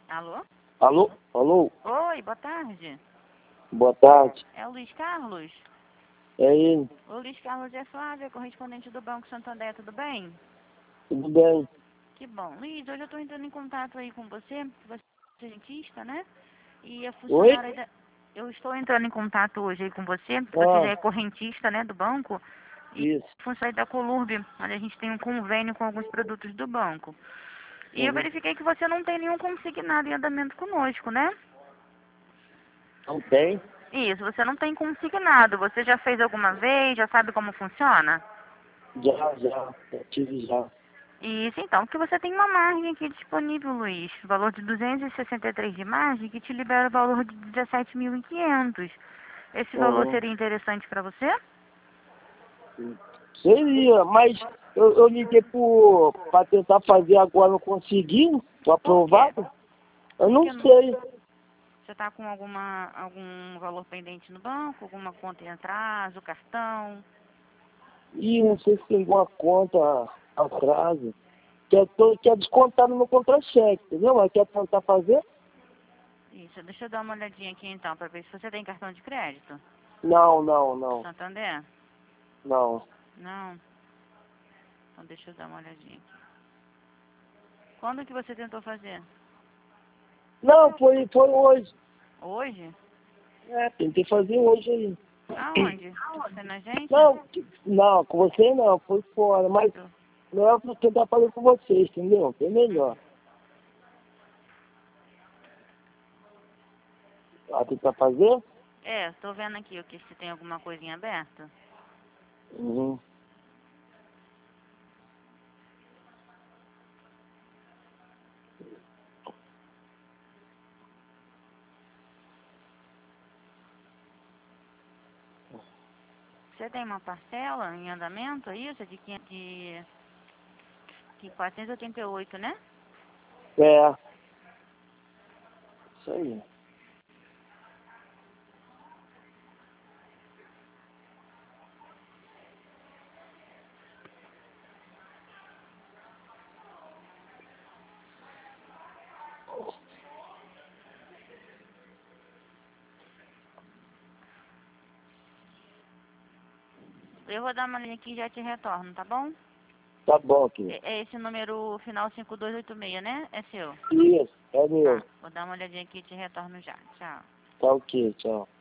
Alô? Alô? Alô? Oi, boa tarde. Boa tarde. É o Luiz Carlos? É ele. O Luiz Carlos é Flávia, correspondente do Banco Santander, tudo bem? Tudo bem? Que bom. Luiz, hoje eu estou entrando em contato aí com você, você é dentista, né? E a Oi? funcionária da... Eu estou entrando em contato hoje aí com você, porque você já Ah, é correntista, né, do banco, e isso. funcionária da Colurb, onde a gente tem um convênio com alguns produtos do banco. E eu Uhum. verifiquei que você não tem nenhum consignado em andamento conosco, né? Não tem? Isso, você não tem consignado. Você já fez alguma vez? Já sabe como funciona? Já tive já. Isso, então, porque você tem uma margem aqui disponível, Luiz. Valor de 263 de margem, que te libera o valor de 17.500. Esse valor Uhum. seria interessante para você? Seria, mas eu liguei pra tentar fazer agora, não consegui. Tô Por quê? aprovado? Eu não Porque sei. você está com algum valor pendente no banco, alguma conta em atraso, cartão? Ih, não sei se tem alguma conta atraso. Quer descontar no meu contra-cheque, entendeu? Mas quer tentar fazer? Isso, deixa eu dar uma olhadinha aqui então, para ver se você tem cartão de crédito. Não. Santander? Não. Não? Então deixa eu dar uma olhadinha aqui. Quando que você tentou fazer? Não, foi hoje. Hoje? Tentei fazer hoje aí. Aonde? Foi na agência? Não, com você não, foi fora. Mas Tô. não é pra tentar fazer com vocês, entendeu? É melhor. Ah, tentar fazer? É, tô vendo aqui o que se tem alguma coisinha aberta. Uhum. Você tem uma parcela em andamento, é isso? De 488, né? É, isso aí. Eu vou dar uma linha aqui e já te retorno, tá bom? Tá bom, querido. É esse número final 5286, né? É seu. Isso, é Tá, meu. vou dar uma olhadinha aqui e te retorno já. Tchau. Tá ok, tchau.